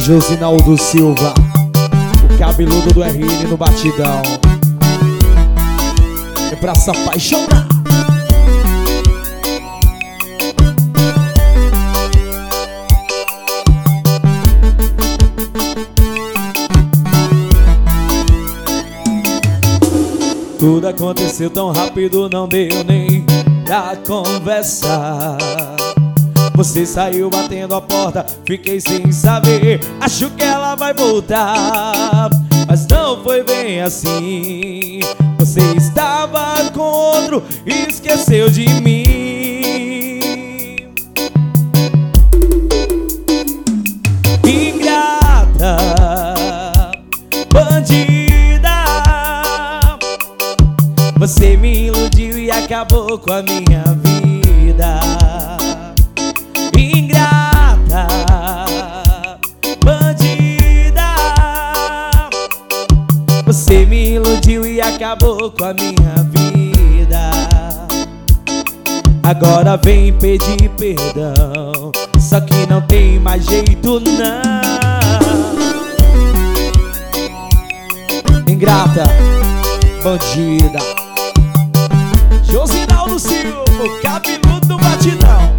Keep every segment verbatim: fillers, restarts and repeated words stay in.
Josinaldo Silva, o cabeludo do R N no batidão. É pra se apaixonar. Tudo aconteceu tão rápido, não deu nem pra conversar. Você saiu batendo a porta, fiquei sem saber. Acho que ela vai voltar, mas não foi bem assim. Você estava com outro e esqueceu de mim. Ingrata, bandida, você me iludiu e acabou com a minha vida. Ingrata, bandida, você me iludiu e acabou com a minha vida. Agora vem pedir perdão, só que não tem mais jeito não. Ingrata, bandida, Josinaldo Silva, o cabeludo do batidão.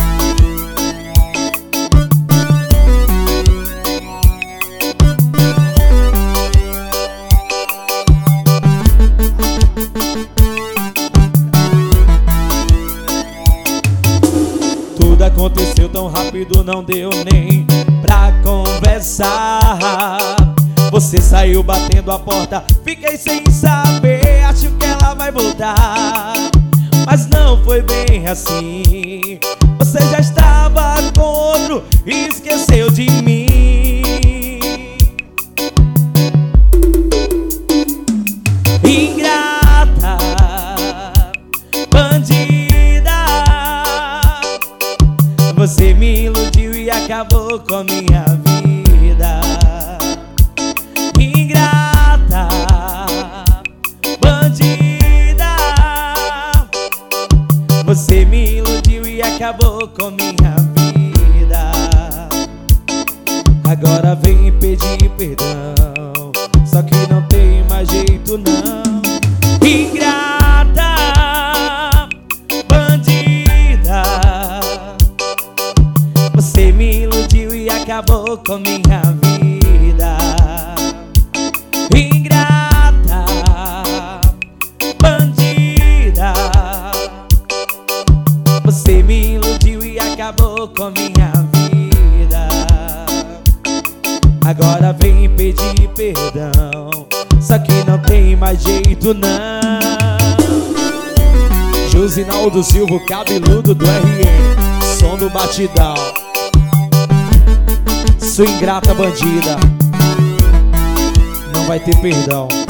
Tudo aconteceu tão rápido, não deu nem pra conversar. Você saiu batendo a porta, fiquei sem saber. Acho que ela vai voltar, mas não foi bem assim. Você já estava com outro e esqueceu de mim. Ingrata, bandida, você me iludiu e acabou com a minha vida. Ingrata, bandida, você me iludiu e acabou com minha vida. Agora vem pedir perdão, só que não tem mais jeito não. Ingrata, bandida, você me iludiu e acabou com minha vida. Ingrata, bandida, você me iludiu e acabou com minha vida. Agora vem pedir perdão, só que não tem mais jeito não. Josinaldo Silva, o cabeludo do R N, som do batidão. Sua ingrata bandida, não vai ter perdão.